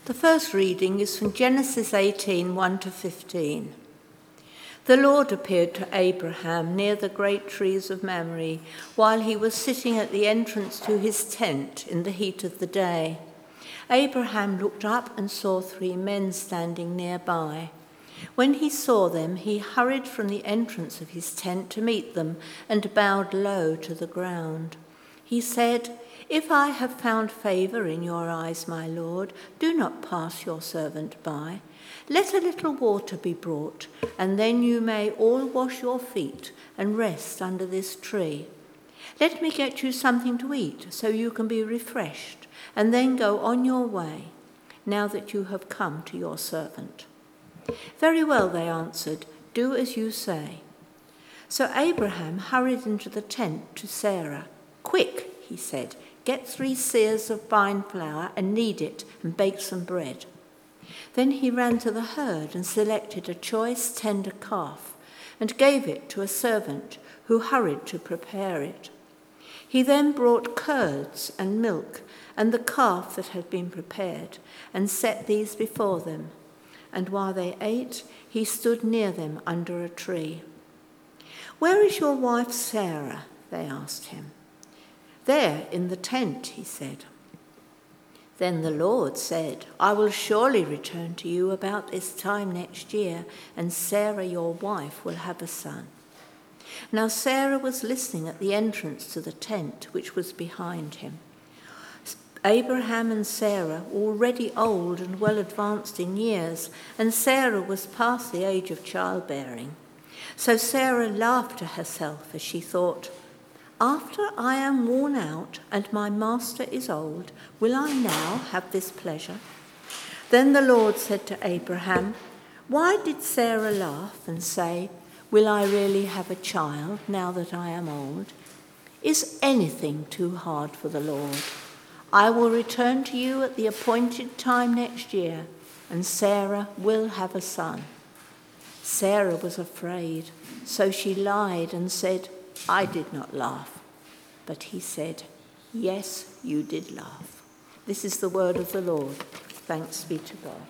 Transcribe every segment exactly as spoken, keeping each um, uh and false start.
The first reading is from Genesis eighteen, one to fifteen. The Lord appeared to Abraham near the great trees of Mamre while he was sitting at the entrance to his tent in the heat of the day. Abraham looked up and saw three men standing nearby. When he saw them, he hurried from the entrance of his tent to meet them and bowed low to the ground. He said, "If I have found favor in your eyes, my Lord, do not pass your servant by. Let a little water be brought, and then you may all wash your feet and rest under this tree. Let me get you something to eat so you can be refreshed, and then go on your way, now that you have come to your servant." "Very well," they answered, "do as you say." So Abraham hurried into the tent to Sarah. "Quick," he said, "get three seahs of fine flour and knead it and bake some bread." Then he ran to the herd and selected a choice tender calf and gave it to a servant who hurried to prepare it. He then brought curds and milk and the calf that had been prepared and set these before them. And while they ate, he stood near them under a tree. "Where is your wife Sarah?" they asked him. "There in the tent," he said. Then the Lord said, "I will surely return to you about this time next year, and Sarah your wife will have a son." Now Sarah was listening at the entrance to the tent, which was behind him. Abraham and Sarah were already old and well advanced in years, and Sarah was past the age of childbearing. So Sarah laughed to herself as she thought, "After I am worn out and my master is old, will I now have this pleasure?" Then the Lord said to Abraham, "Why did Sarah laugh and say, 'Will I really have a child now that I am old?' Is anything too hard for the Lord? I will return to you at the appointed time next year, and Sarah will have a son." Sarah was afraid, so she lied and said, "I did not laugh." But he said, "Yes, you did laugh." This is the word of the Lord. Thanks be to God.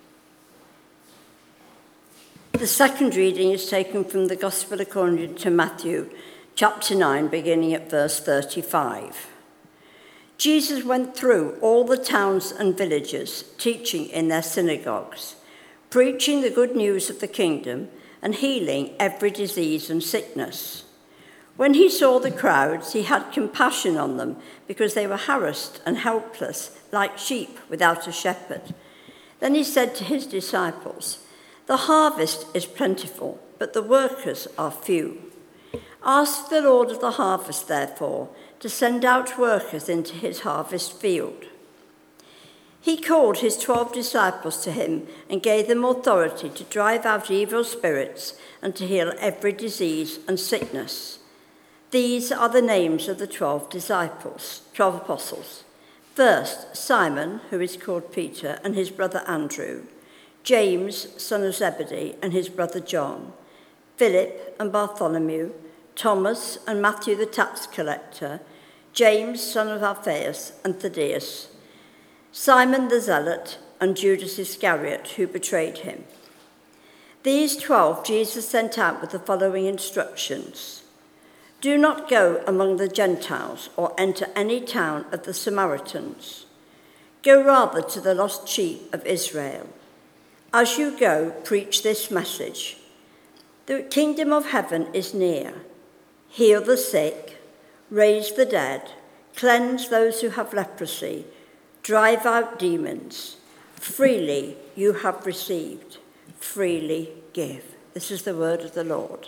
The second reading is taken from the Gospel according to Matthew, chapter nine, beginning at verse thirty-five. Jesus went through all the towns and villages, teaching in their synagogues, preaching the good news of the kingdom and healing every disease and sickness. When he saw the crowds, he had compassion on them because they were harassed and helpless, like sheep without a shepherd. Then he said to his disciples, "The harvest is plentiful, but the workers are few. Ask the Lord of the harvest, therefore, to send out workers into his harvest field." He called his twelve disciples to him and gave them authority to drive out evil spirits and to heal every disease and sickness. These are the names of the twelve disciples, twelve apostles. First, Simon, who is called Peter, and his brother Andrew, James, son of Zebedee, and his brother John, Philip and Bartholomew, Thomas and Matthew the tax collector, James, son of Alphaeus, and Thaddeus, Simon the Zealot, and Judas Iscariot, who betrayed him. These twelve Jesus sent out with the following instructions. "Do not go among the Gentiles or enter any town of the Samaritans. Go rather to the lost sheep of Israel. As you go, preach this message. The kingdom of heaven is near. Heal the sick, raise the dead, cleanse those who have leprosy, drive out demons. Freely you have received, freely give." This is the word of the Lord.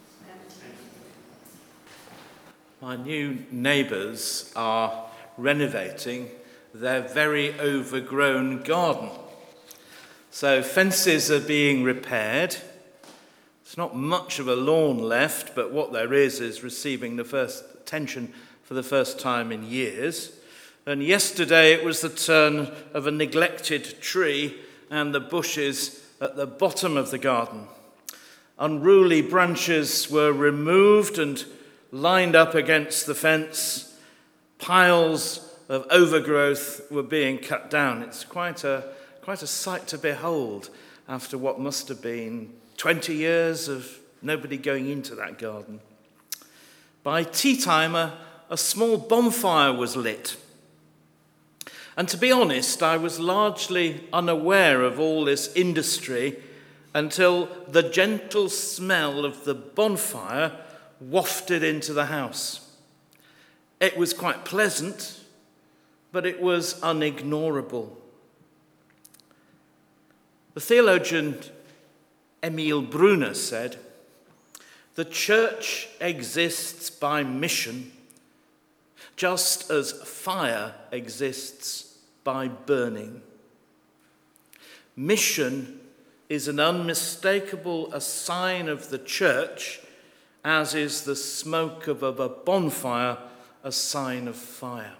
My new neighbours are renovating their very overgrown garden. So fences are being repaired. There's not much of a lawn left, but what there is is receiving the first attention for the first time in years. And yesterday it was the turn of a neglected tree and the bushes at the bottom of the garden. Unruly branches were removed and lined up against the fence. Piles of overgrowth were being cut down. It's quite a quite a sight to behold after what must have been twenty years of nobody going into that garden. By tea time, a, a small bonfire was lit. And to be honest, I was largely unaware of all this industry until the gentle smell of the bonfire wafted into the house. It was quite pleasant, but it was unignorable. The theologian Emil Brunner said, "The church exists by mission, just as fire exists by burning. Mission is an unmistakable a sign of the church, as is the smoke of a bonfire a sign of fire."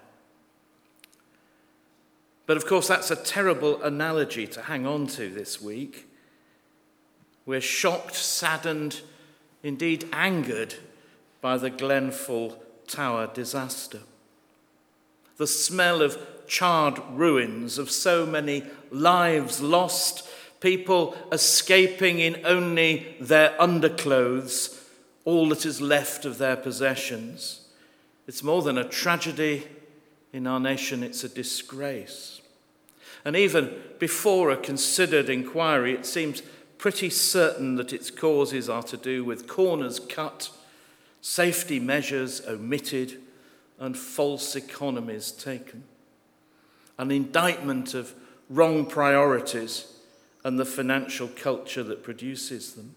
But of course, that's a terrible analogy to hang on to this week. We're shocked, saddened, indeed angered by the Glenfell Tower disaster. The smell of charred ruins, of so many lives lost, people escaping in only their underclothes, all that is left of their possessions. It's more than a tragedy in our nation, it's a disgrace. And even before a considered inquiry, it seems pretty certain that its causes are to do with corners cut, safety measures omitted, and false economies taken. An indictment of wrong priorities and the financial culture that produces them.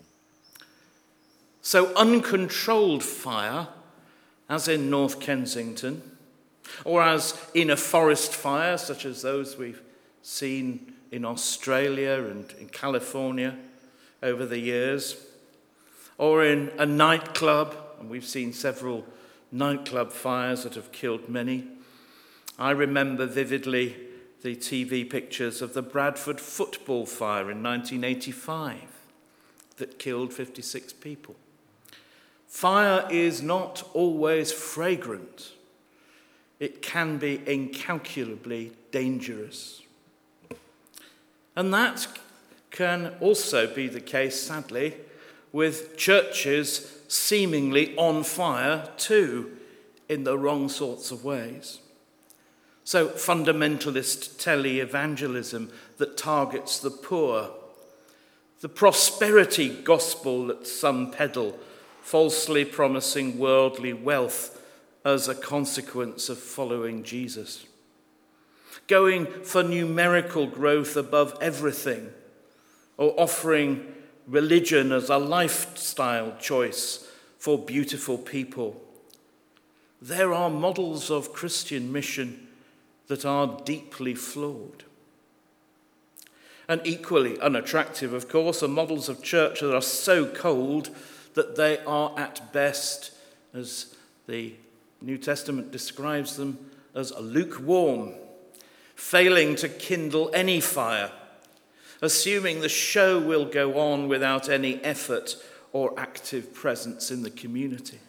So uncontrolled fire, as in North Kensington, or as in a forest fire, such as those we've seen in Australia and in California over the years, or in a nightclub, and we've seen several nightclub fires that have killed many. I remember vividly the T V pictures of the Bradford football fire in nineteen eighty-five that killed fifty-six people. Fire is not always fragrant. It can be incalculably dangerous. And that can also be the case, sadly, with churches seemingly on fire too, in the wrong sorts of ways. So fundamentalist tele-evangelism that targets the poor, the prosperity gospel that some peddle, falsely promising worldly wealth as a consequence of following Jesus. Going for numerical growth above everything, or offering religion as a lifestyle choice for beautiful people. There are models of Christian mission that are deeply flawed. And equally unattractive, of course, are models of church that are so cold that they are at best, as the New Testament describes them, as lukewarm, failing to kindle any fire, assuming the show will go on without any effort or active presence in the community.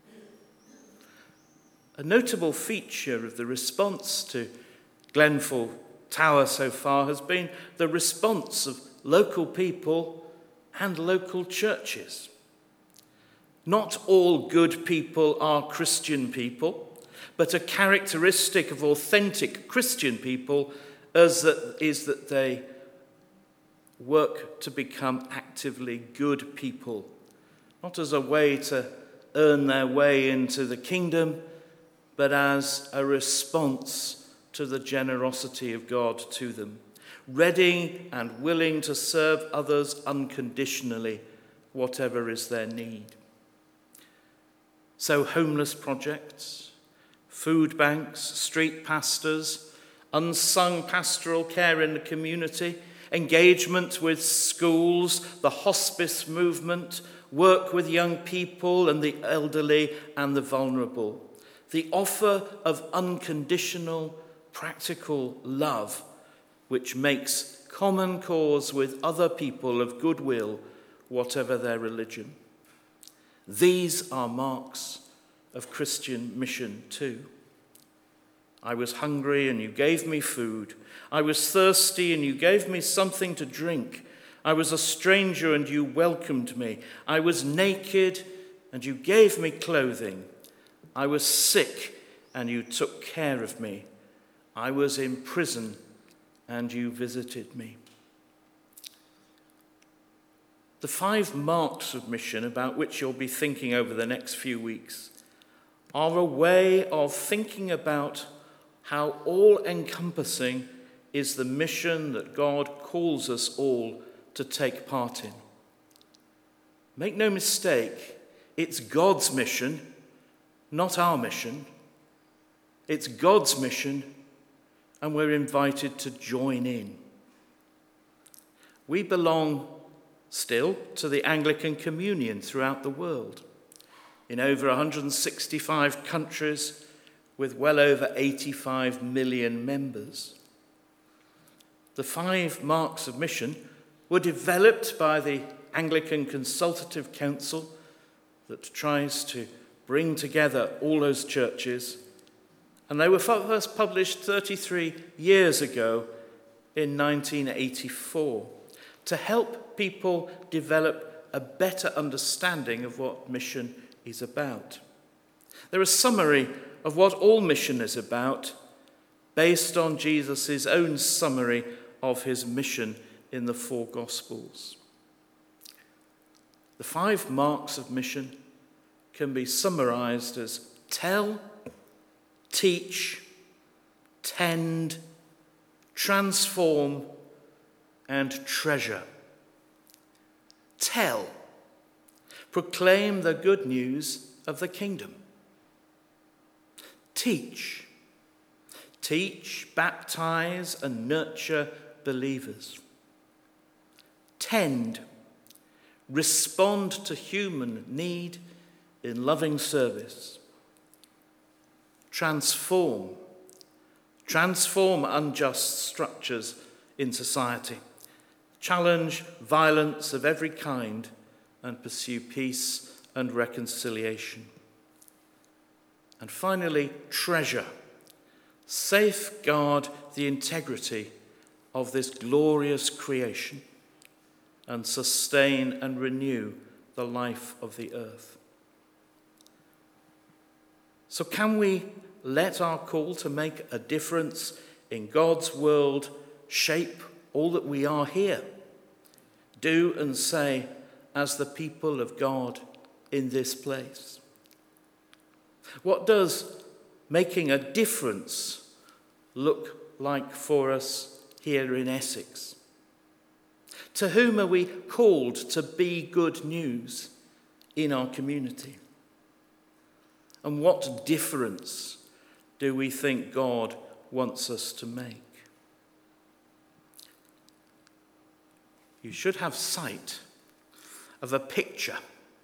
A notable feature of the response to Glenfell Tower so far has been the response of local people and local churches. Not all good people are Christian people, but a characteristic of authentic Christian people is that, is that they work to become actively good people, not as a way to earn their way into the kingdom, but as a response to the generosity of God to them, ready and willing to serve others unconditionally, whatever is their need. So homeless projects, food banks, street pastors, unsung pastoral care in the community, engagement with schools, the hospice movement, work with young people and the elderly and the vulnerable. The offer of unconditional, practical love, which makes common cause with other people of goodwill, whatever their religion. These are marks of Christian mission too. I was hungry and you gave me food. I was thirsty and you gave me something to drink. I was a stranger and you welcomed me. I was naked and you gave me clothing. I was sick and you took care of me. I was in prison and you visited me. The five marks of mission about which you'll be thinking over the next few weeks are a way of thinking about how all-encompassing is the mission that God calls us all to take part in. Make no mistake, it's God's mission, not our mission. It's God's mission, and we're invited to join in. We belong still to the Anglican Communion throughout the world, in over one hundred sixty-five countries with well over eighty-five million members. The five marks of mission were developed by the Anglican Consultative Council that tries to bring together all those churches, and they were first published thirty-three years ago in nineteen eighty-four to help people develop a better understanding of what mission is about. They're a summary of what all mission is about, based on Jesus' own summary of his mission in the four Gospels. The five marks of mission can be summarized as tell, teach, tend, transform, and treasure. Tell. Proclaim the good news of the kingdom. Teach. Teach, baptize, and nurture believers. Tend. Respond to human need in loving service. Transform. Transform unjust structures in society. Challenge violence of every kind and pursue peace and reconciliation. And finally, treasure. Safeguard the integrity of this glorious creation and sustain and renew the life of the earth. So can we let our call to make a difference in God's world shape all that we are here? Do and say as the people of God in this place. What does making a difference look like for us here in Essex? To whom are we called to be good news in our community? And what difference do we think God wants us to make? You should have sight of a picture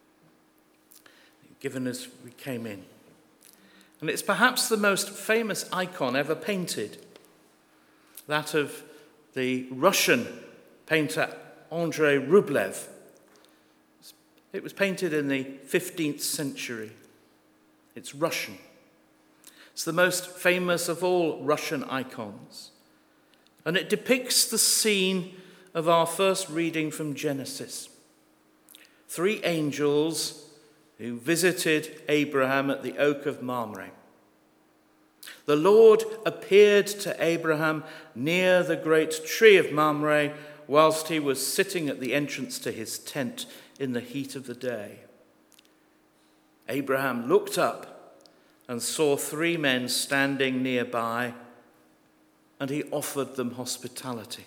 given as we came in. And it's perhaps the most famous icon ever painted, that of the Russian painter Andrei Rublev. It was painted in the fifteenth century. It's Russian. It's the most famous of all Russian icons. And it depicts the scene of our first reading from Genesis. Three angels who visited Abraham at the oak of Mamre. The Lord appeared to Abraham near the great tree of Mamre whilst he was sitting at the entrance to his tent in the heat of the day. Abraham looked up and saw three men standing nearby, and he offered them hospitality.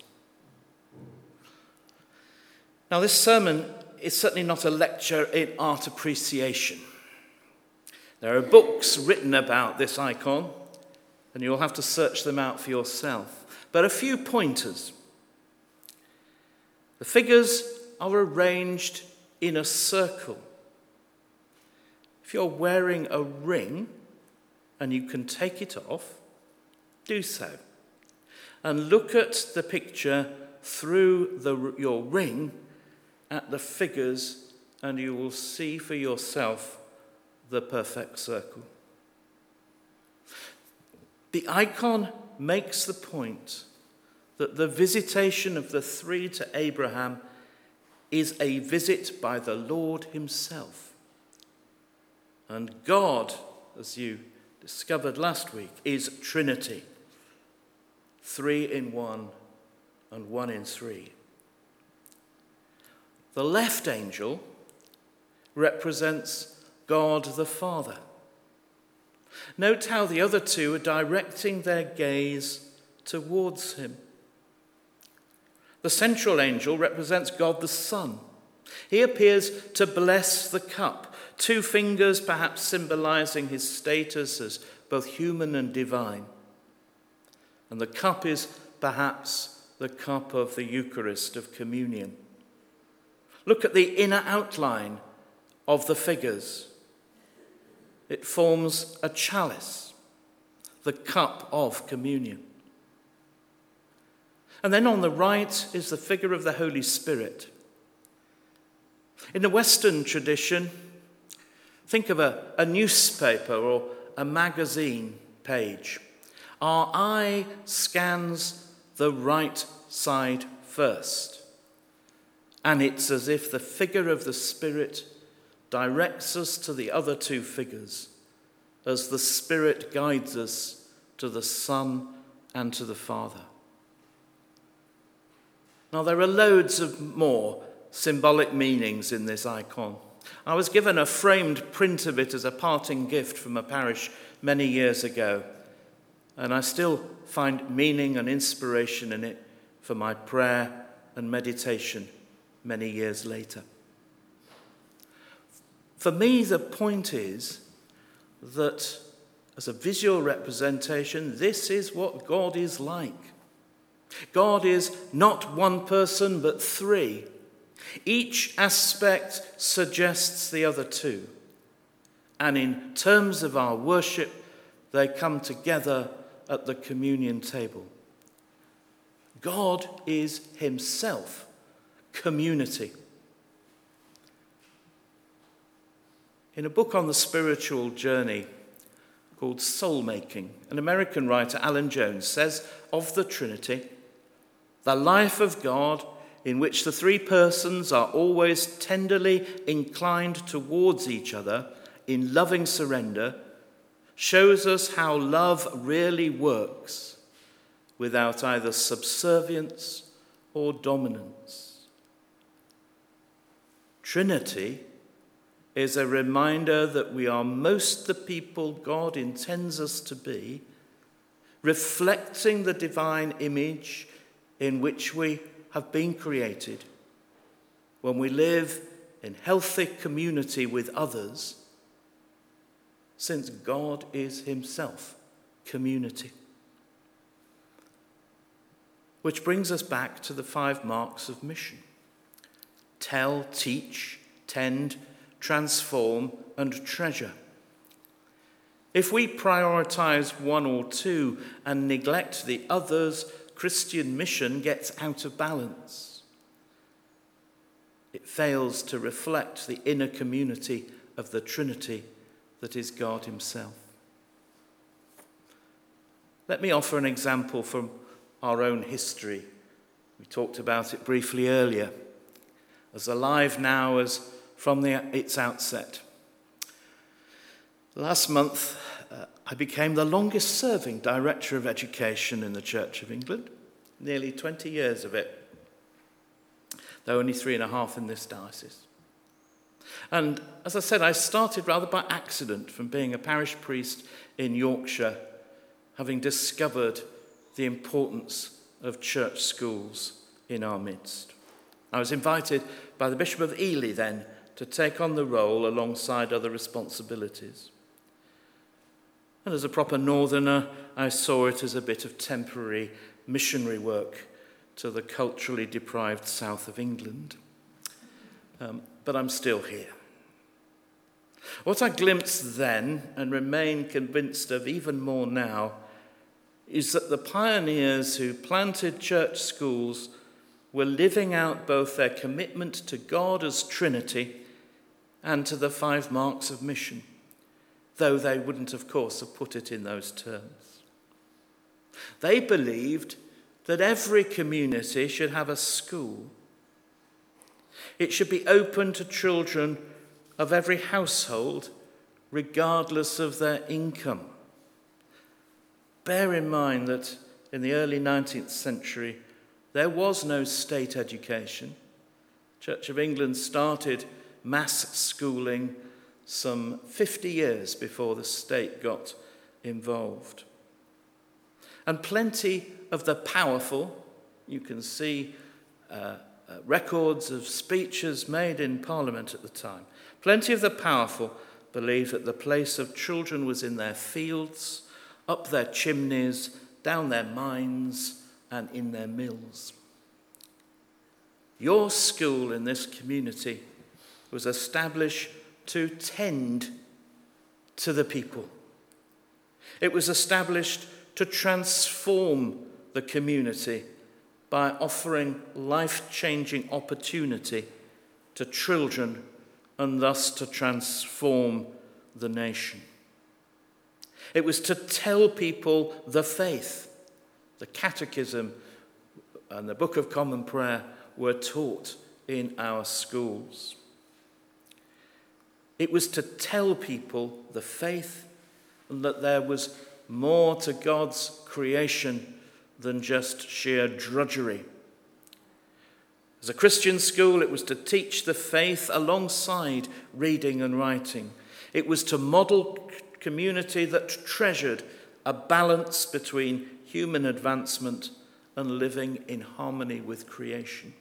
Now, this sermon is certainly not a lecture in art appreciation. There are books written about this icon, and you'll have to search them out for yourself. But a few pointers. The figures are arranged in a circle. If you're wearing a ring and you can take it off, do so. And look at the picture through the, your ring at the figures, and you will see for yourself the perfect circle. The icon makes the point that the visitation of the three to Abraham is a visit by the Lord himself. And God, as you discovered last week, is Trinity. Three in one and one in three. The left angel represents God the Father. Note how the other two are directing their gaze towards him. The central angel represents God the Son. He appears to bless the cup, two fingers perhaps symbolizing his status as both human and divine. And the cup is perhaps the cup of the Eucharist, of communion. Look at the inner outline of the figures. It forms a chalice, the cup of communion. And then on the right is the figure of the Holy Spirit. In the Western tradition, think of a, a newspaper or a magazine page. Our eye scans the right side first. And it's as if the figure of the Spirit directs us to the other two figures, as the Spirit guides us to the Son and to the Father. Now, there are loads of more symbolic meanings in this icon. I was given a framed print of it as a parting gift from a parish many years ago, and I still find meaning and inspiration in it for my prayer and meditation many years later. For me, the point is that as a visual representation, this is what God is like. God is not one person, but three. Each aspect suggests the other two. And in terms of our worship, they come together at the communion table. God is himself community. In a book on the spiritual journey called Soul Making, an American writer, Alan Jones, says of the Trinity, the life of God in which the three persons are always tenderly inclined towards each other in loving surrender shows us how love really works without either subservience or dominance. Trinity is a reminder that we are most the people God intends us to be, reflecting the divine image in which we have been created when we live in healthy community with others, since God is himself community. Which brings us back to the five marks of mission. Tell, teach, tend, transform, and treasure. If we prioritize one or two and neglect the others, Christian mission gets out of balance. It fails to reflect the inner community of the Trinity that is God himself. Let me offer an example from our own history. We talked about it briefly earlier. As alive now as from the, its outset. Last month, uh, I became the longest serving Director of Education in the Church of England, nearly twenty years of it, though only three and a half in this diocese. And as I said, I started rather by accident from being a parish priest in Yorkshire, having discovered the importance of church schools in our midst. I was invited by the Bishop of Ely then to take on the role alongside other responsibilities. And as a proper northerner, I saw it as a bit of temporary missionary work to the culturally deprived south of England. Um, but I'm still here. What I glimpsed then, and remain convinced of even more now, is that the pioneers who planted church schools were living out both their commitment to God as Trinity and to the five marks of mission, though they wouldn't, of course, have put it in those terms. They believed that every community should have a school. It should be open to children of every household, regardless of their income. Bear in mind that in the early nineteenth century, there was no state education. Church of England started mass schooling some fifty years before the state got involved. And plenty of the powerful, you can see uh, uh, records of speeches made in Parliament at the time, plenty of the powerful believed that the place of children was in their fields, up their chimneys, down their mines, and in their mills. Your school in this community was established to tend to the people. It was established to transform the community by offering life-changing opportunity to children and thus to transform the nation. It was to tell people the faith. The Catechism and the Book of Common Prayer were taught in our schools. It was to tell people the faith and that there was more to God's creation than just sheer drudgery. As a Christian school, it was to teach the faith alongside reading and writing. It was to model community that treasured a balance between human advancement and living in harmony with creation.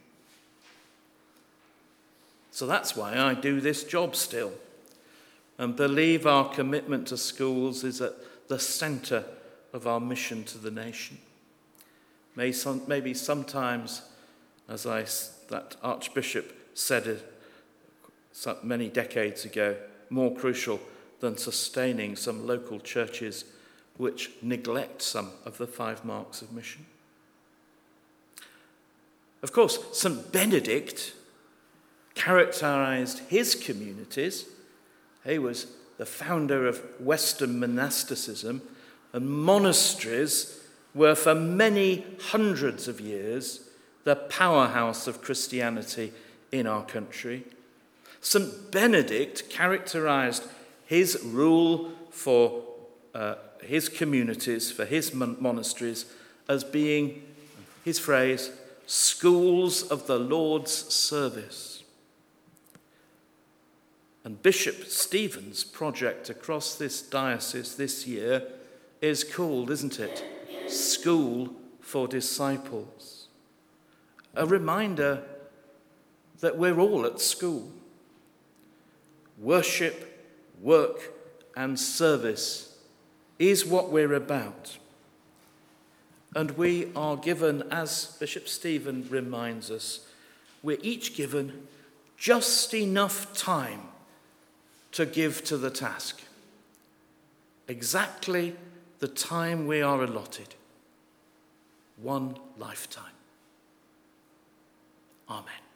So that's why I do this job still, and believe our commitment to schools is at the centre of our mission to the nation. Maybe sometimes, as I, that Archbishop said it many decades ago, more crucial than sustaining some local churches which neglect some of the five marks of mission. Of course, Saint Benedict characterized his communities. He was the founder of Western monasticism, and monasteries were for many hundreds of years the powerhouse of Christianity in our country. Saint Benedict characterized his rule for uh, his communities, for his mon- monasteries, as being, his phrase, schools of the Lord's service. And Bishop Stephen's project across this diocese this year is called, isn't it, School for Disciples. A reminder that we're all at school. Worship, work, and service is what we're about. And we are given, as Bishop Stephen reminds us, we're each given just enough time to give to the task. Exactly the time we are allotted. One lifetime. Amen.